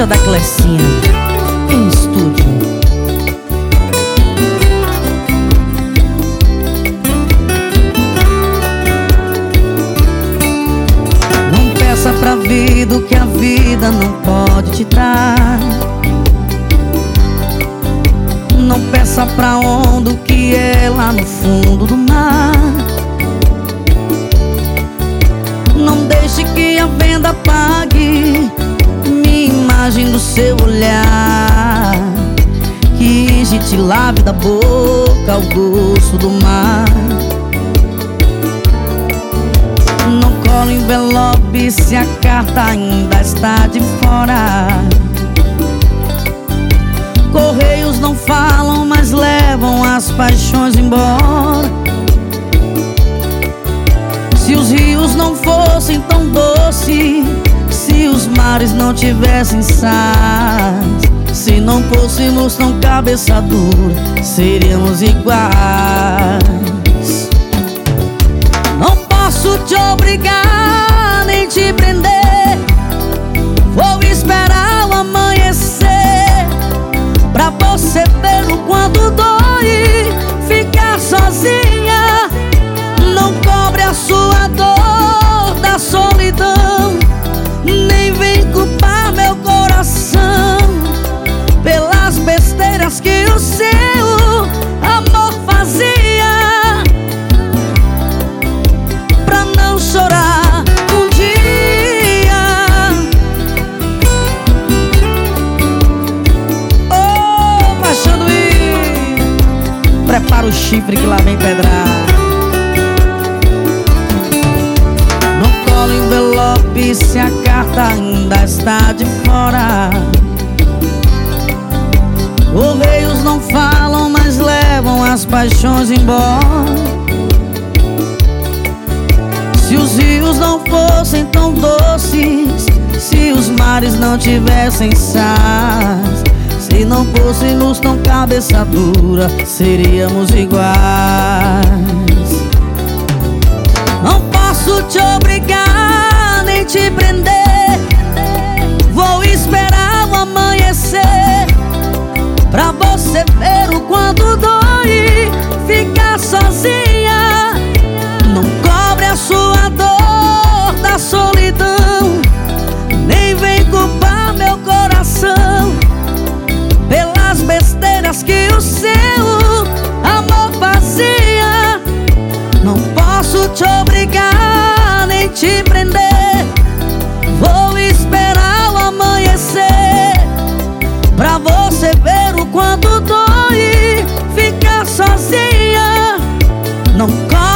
Festa da Clecinha em estúdio. Não peça pra vida o que a vida não pode te dar. Não peça pra onda o que é lá no fundo do mar. Não deixe que a venda apague minha imagem do seu olhar, que te lave da boca o gosto do mar. Não cola envelope se a carta ainda está de fora. Correios não falam, mas levam as paixões embora. Se os rios não fossem tão doces, se os mares não tivessem sais, se não fôssemos tão cabeça dura, seríamos iguais. Não posso te obrigar, nem te prender. Vou esperar o amanhecer pra você ver o quanto dói ficar sozinha. Não cobre a sua dor da solidão, nem vem culpar meu coração pelas besteiras que o seu amor fazia, pra não chorar um dia. Oh, Machanuí, prepara o chifre que lá vem pedrada. Envelope se a carta ainda está de fora. Correios não falam, mas levam as paixões embora. Se os rios não fossem tão doces, se os mares não tivessem sais, se não fôssemos tão cabeça dura, seríamos iguais. Não posso te obrigar, nem te prender. Vou esperar o amanhecer pra você ver o quanto dói ficar sozinha. Não cobre a sua dor da solidão, nem vem culpar meu coração pelas besteiras que o seu amor fazia. Não posso te obrigar, nem te prender. Vou esperar o amanhecer pra você ver o quanto dói ficar sozinha. Não corre